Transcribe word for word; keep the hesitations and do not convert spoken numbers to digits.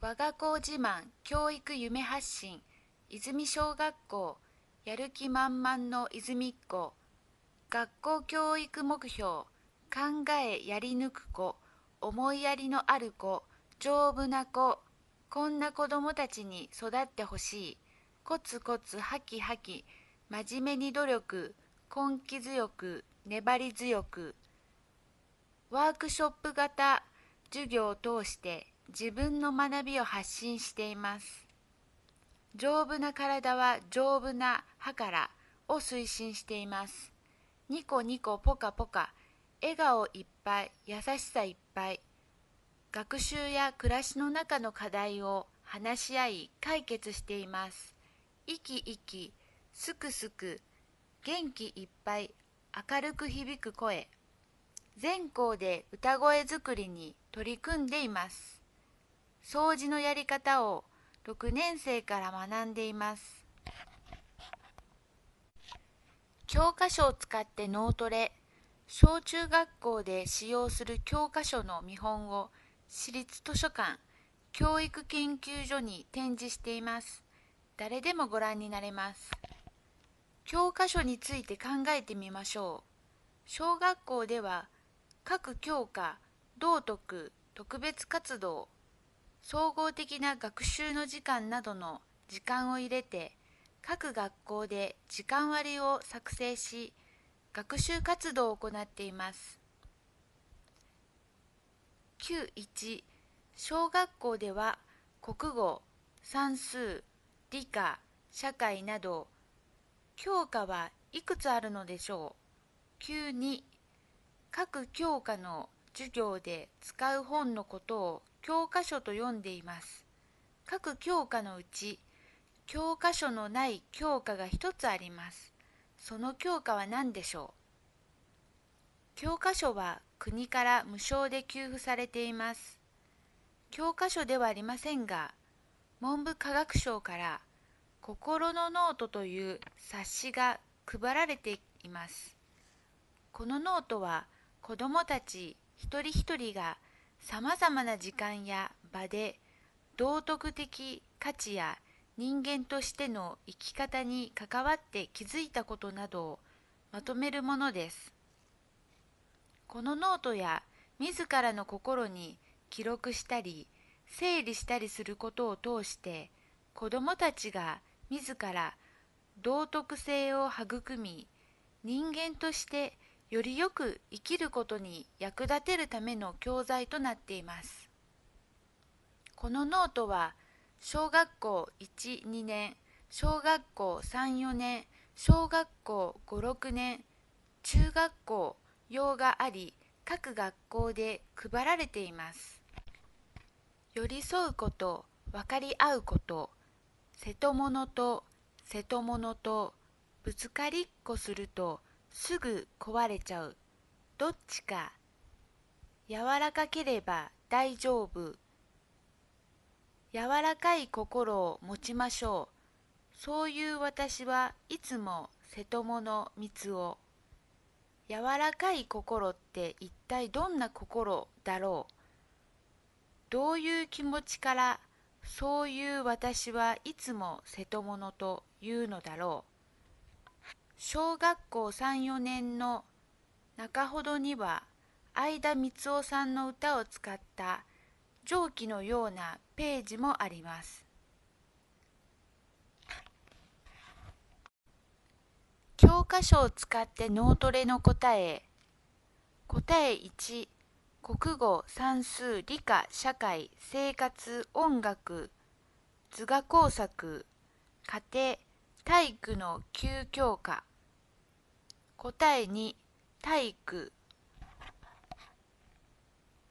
我が校自慢教育夢発信泉小学校やる気満々の泉っ子学校教育目標考えやり抜く子思いやりのある子丈夫な子こんな子どもたちに育ってほしいコツコツハキハキ真面目に努力根気強く粘り強くワークショップ型授業を通して自分の学びを発信しています。丈夫な体は丈夫な歯からを推進しています。ニコニコポカポカ、笑顔いっぱい、優しさいっぱい。学習や暮らしの中の課題を話し合い解決しています。生き生き、すくすく、元気いっぱい、明るく響く声。全校で歌声作りに取り組んでいます。掃除のやり方をろくねん生から学んでいます。教科書を使って脳トレ、小中学校で使用する教科書の見本を私立図書館、教育研究所に展示しています。誰でもご覧になれます。教科書について考えてみましょう。小学校では各教科、道徳、特別活動、総合的な学習の時間などの時間を入れて、各学校で時間割を作成し、学習活動を行っています。きゅういち、小学校では国語、算数、理科、社会など、教科はいくつあるのでしょう。きゅうに、各教科の授業で使う本のことを教科書と読んでいます。各教科のうち、教科書のない教科が一つあります。その教科は何でしょう。教科書は国から無償で給付されています。教科書ではありませんが、文部科学省から心のノートという冊子が配られています。このノートは子どもたち一人一人がさまざまな時間や場で道徳的価値や人間としての生き方に関わって気づいたことなどをまとめるものです。このノートや自らの心に記録したり整理したりすることを通して子どもたちが自ら道徳性を育み人間としてよりよく生きることに役立てるための教材となっています。このノートは小学校いち、にねん、小学校さん、よねん、小学校ご、ろくねん、中学校用があり、各学校で配られています。寄り添うこと、分かり合うこと、瀬戸物と瀬戸物とぶつかりっこするとすぐ壊れちゃう。どっちか。柔らかければ大丈夫。柔らかい心を持ちましょう。そういう私はいつも瀬戸物三つを。柔らかい心って一体どんな心だろう。どういう気持ちからそういう私はいつも瀬戸物というのだろう。小学校さん、よねんの中ほどには相田みつをさんの歌を使った上記のようなページもあります。教科書を使って脳トレの答え。答えいち、国語、算数、理科、社会、生活、音楽、図画工作、家庭、体育のきゅう教科。答えに、体育、